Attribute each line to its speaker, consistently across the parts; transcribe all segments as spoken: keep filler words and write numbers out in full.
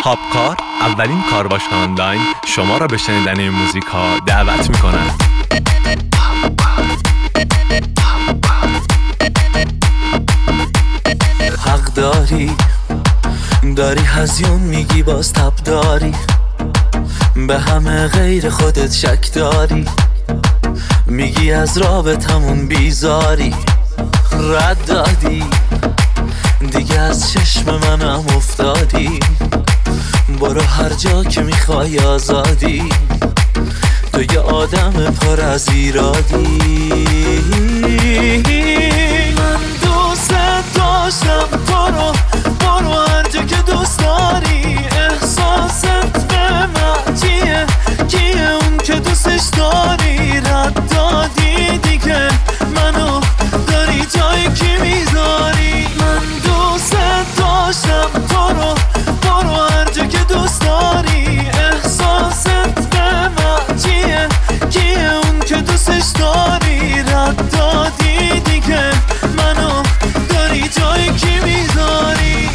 Speaker 1: هاپکار اولین کارواش آنلاین شما را به شنیدن این موزیک ها دعوت می کنند.
Speaker 2: حق داری داری هزیون میگی باز تب داری، به همه غیر خودت شک داری، میگی از رابطمون بیزاری، رد دادی دیگه از چشم منم افتادی، برو هر جا که میخوای آزادی، تو یه آدم پر از ایرادی. من دوست داشتم تو رو، برو هر جا که دوست داری، احساست به من چیه، کیه اون که دوستش داری، رد دادی دیگه منو داری جای کی میذاری. من دوست داشتم تو رو، برو هر جا که دوست داری، احساست به من چیه، کیه اون که دوستش داری، رد دادی دیگه منو داری جای کی میذاری.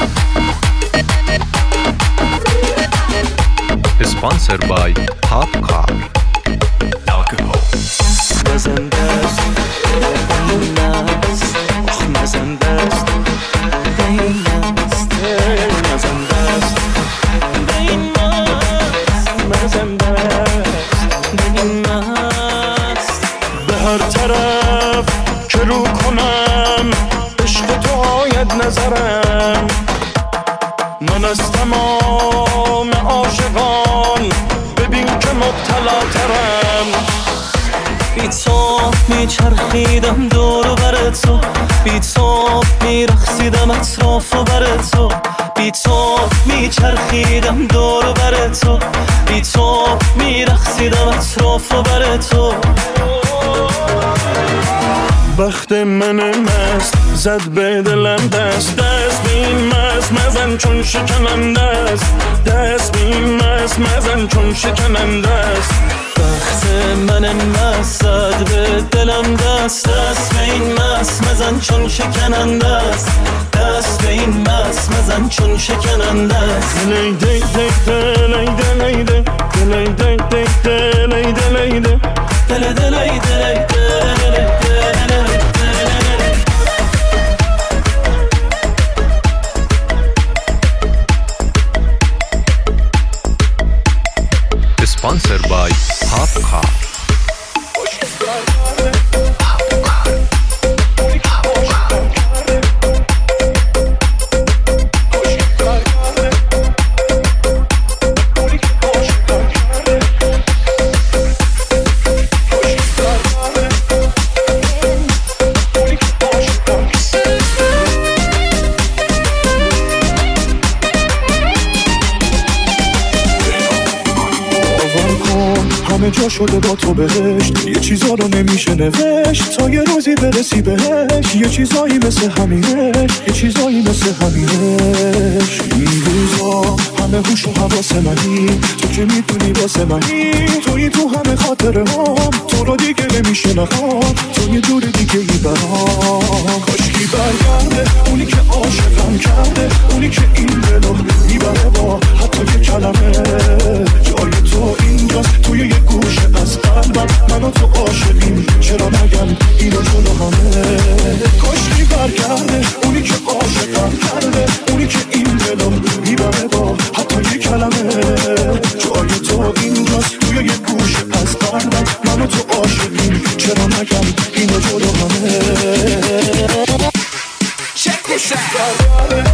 Speaker 1: Sponsored by Hopcar. Alcohol.
Speaker 2: مزن دست این است، آخ مزن دست این است، مزن دست این است، مزن دست این است. به هر طرف که رو کنم عشق تو آید نظرم، من از تمام عاشقان ببین که مبتلا ترم. بی تو میچرخیدم دور و بر تو، بی تو میرقصیدم اطراف و بر تو، بی تو میچرخیدم دور و بر تو، بی تو میرقصیدم اطراف و بر تو. بخت من مست زد به دلم دست، دست بین مست مزن چون شکننده است، دست بین مست مزن چون شکننده است. بخت من مست زد به دلم دست، دست بین مست مزن چون شکننده است، دست بین مست مزن چون شکننده است. دلی دی دی دلی دلی دی دلی دی دی دلی دلی دی دلی دلی دلی دلی.
Speaker 1: Sponsored by Hopcar.
Speaker 3: همه جا شده با تو بهشت، یه چیزا رو نمیشه نوشت تا یه روزی برسی بهش، یه چیزایی مثل همینش، یه چیزایی مثل همینش. این روزا همه هوش و حواس منی، تو که میدونی واسه منی، توی تو همه خاطره هم، تو رو دیگه نمیشه نخوام، تو یه جور دیگه ای برام. کاشکی برگرده اونی که عاشقم کرده، اونی که این دلو میبره با حتی یه کلمه، جای تو اینجاست توی یه گوشه از قلبم، من و تو عاشقیم چرا نگم اینو جلو همه. کاشکی برگرده اونی که عاشقم کرده، اونی که این دلو میبره با حتی یه کلمه، جای تو اینجاست توی یه گوشه از قلبم، من و تو عاشقیم چرا نگم اینو جلو همه. Check this out.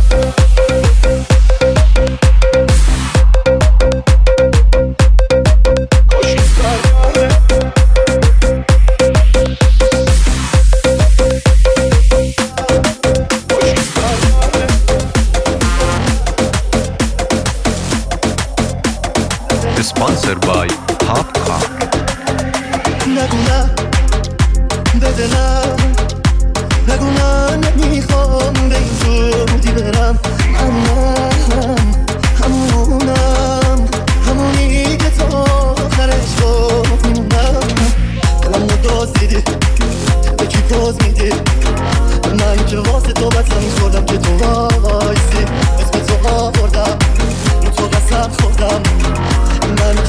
Speaker 1: Sponsored by Hopcar.
Speaker 4: نگو نه به دلم، نگو نه نمیخوام به این زودی برم، منم همونم، همونی که تا آخرش گفت میمونم. دلم رو دازدیدی به کی پاز میدی، من که واسه تو بطلم میخوردم که تو وایسی، اسم تو آوردم رو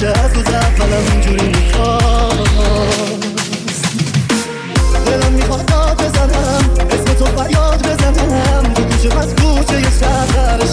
Speaker 4: هرچه از روز اولم اینجوری میخواست. دلم میخواد داد بزنم، اسم تو فریاد بزنم، تو کوچه پس کوچه یه شهر